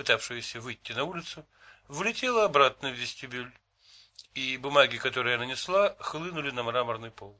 пытавшаяся выйти на улицу, влетела обратно в вестибюль, и бумаги, которые она несла, хлынули на мраморный пол.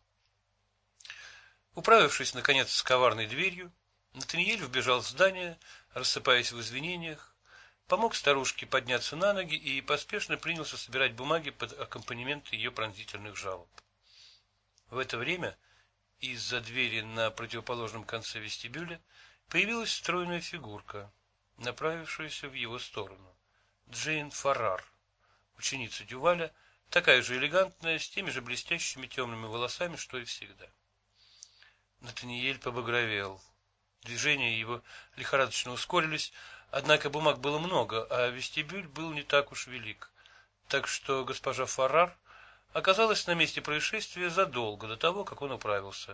Управившись, наконец, с коварной дверью, Натаниэль вбежал в здание, рассыпаясь в извинениях, помог старушке подняться на ноги и поспешно принялся собирать бумаги под аккомпанемент ее пронзительных жалоб. В это время из-за двери на противоположном конце вестибюля появилась стройная фигурка, направившаяся в его сторону. Джейн Фаррар, ученица Дюваля, такая же элегантная, с теми же блестящими темными волосами, что и всегда. Натаниэль побагровел. Движения его лихорадочно ускорились, однако бумаг было много, а вестибюль был не так уж велик, так что госпожа Фаррар оказалась на месте происшествия задолго до того, как он управился,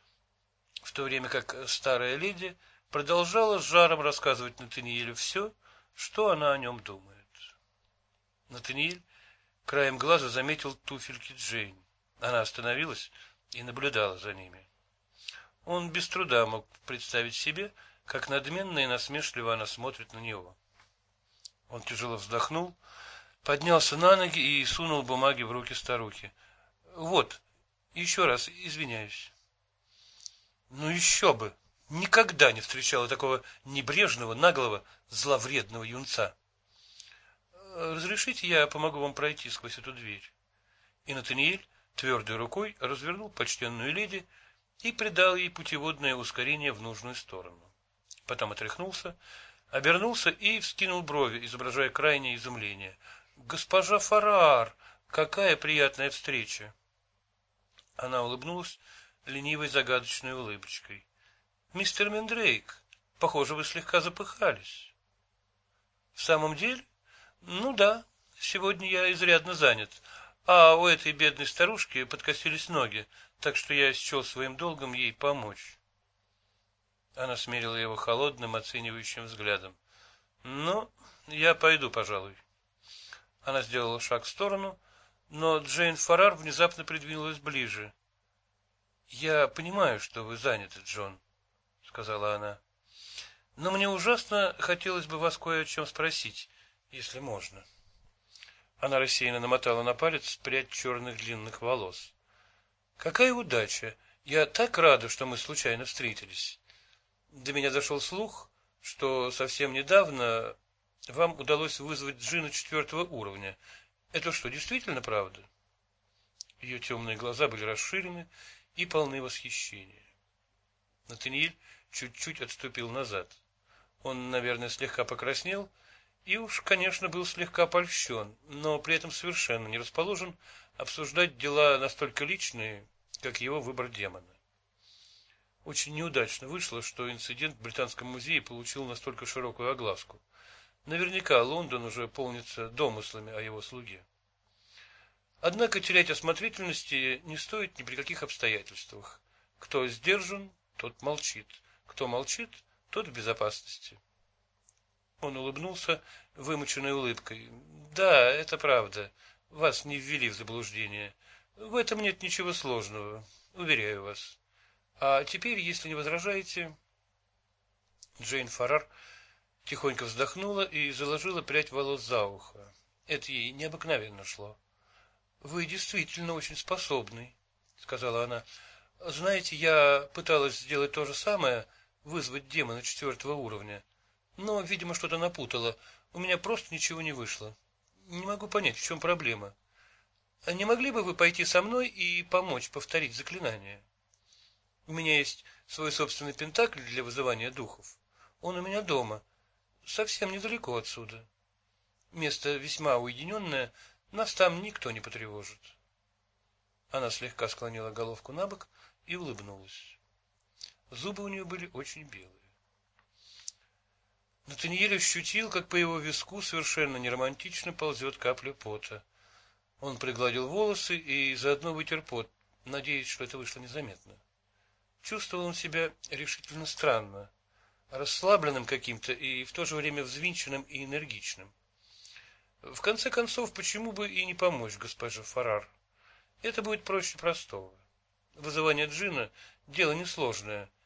в то время как старая леди продолжала с жаром рассказывать Натаниэлю все, что она о нем думает. Натаниэль краем глаза заметил туфельки Джейн. Она остановилась и наблюдала за ними. Он без труда мог представить себе, как надменно и насмешливо она смотрит на него. Он тяжело вздохнул, поднялся на ноги и сунул бумаги в руки старухи. Вот, еще раз извиняюсь. Ну еще бы! Никогда не встречала такого небрежного, наглого, зловредного юнца. Разрешите, я помогу вам пройти сквозь эту дверь. И Натаниэль твердой рукой развернул почтенную леди и придал ей путеводное ускорение в нужную сторону. Потом отряхнулся, обернулся и вскинул брови, изображая крайнее изумление. «Госпожа Фаррар, какая приятная встреча!» Она улыбнулась ленивой загадочной улыбочкой. «Мистер Мендрейк, похоже, вы слегка запыхались». «В самом деле? Ну да, сегодня я изрядно занят, а у этой бедной старушки подкосились ноги, так что я счел своим долгом ей помочь». Она смерила его холодным, оценивающим взглядом. «Ну, я пойду, пожалуй». Она сделала шаг в сторону, но Джейн Фаррар внезапно придвинулась ближе. «Я понимаю, что вы заняты, Джон», — сказала она. «Но мне ужасно хотелось бы вас кое о чем спросить, если можно». Она рассеянно намотала на палец прядь черных длинных волос. «Какая удача! Я так рада, что мы случайно встретились. До меня дошел слух, что совсем недавно вам удалось вызвать джинна 4-го уровня. Это что, действительно правда?» Ее темные глаза были расширены и полны восхищения. Натаниэль чуть-чуть отступил назад. Он, наверное, слегка покраснел и уж, конечно, был слегка польщен, но при этом совершенно не расположен обсуждать дела настолько личные, как его выбор демона. Очень неудачно вышло, что инцидент в Британском музее получил настолько широкую огласку. Наверняка Лондон уже полнится домыслами о его слуге. Однако терять осмотрительности не стоит ни при каких обстоятельствах. Кто сдержан, тот молчит. Кто молчит, тот в безопасности. Он улыбнулся вымученной улыбкой. «Да, это правда. Вас не ввели в заблуждение. В этом нет ничего сложного, уверяю вас. А теперь, если не возражаете...» Джейн Фаррар тихонько вздохнула и заложила прядь волос за ухо. Это ей необыкновенно шло. «Вы действительно очень способный», — сказала она. «Знаете, я пыталась сделать то же самое, вызвать демона 4-го уровня, но, видимо, что-то напутала. У меня просто ничего не вышло. Не могу понять, в чем проблема. А не могли бы вы пойти со мной и помочь повторить заклинание? У меня есть свой собственный пентакль для вызывания духов. Он у меня дома, совсем недалеко отсюда. Место весьма уединенное, нас там никто не потревожит». Она слегка склонила головку набок и улыбнулась. Зубы у нее были очень белые. Натаниэль ощутил, как по его виску совершенно неромантично ползет капля пота. Он пригладил волосы и заодно вытер пот, надеясь, что это вышло незаметно. Чувствовал он себя решительно странно, расслабленным каким-то и в то же время взвинченным и энергичным. В конце концов, почему бы и не помочь госпоже Фаррар? Это будет проще простого. Вызывание джинна — дело несложное,